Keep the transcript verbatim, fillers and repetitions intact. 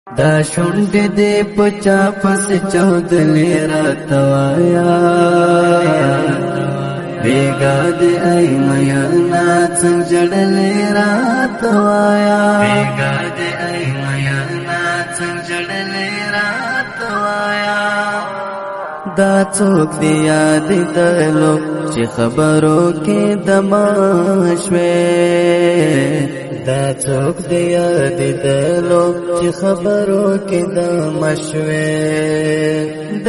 دا شونډ دې پچا پس چودلې راتوایا بیگا دې ای میانا څنګه جړلې راتوایا بیگا دې ای میانا څنګه جړلې راتوایا دا څوک دی یاد دلو چې خبرو کې دماشوي دا څوک دی یاد دلو چې خبرو کې دماشوي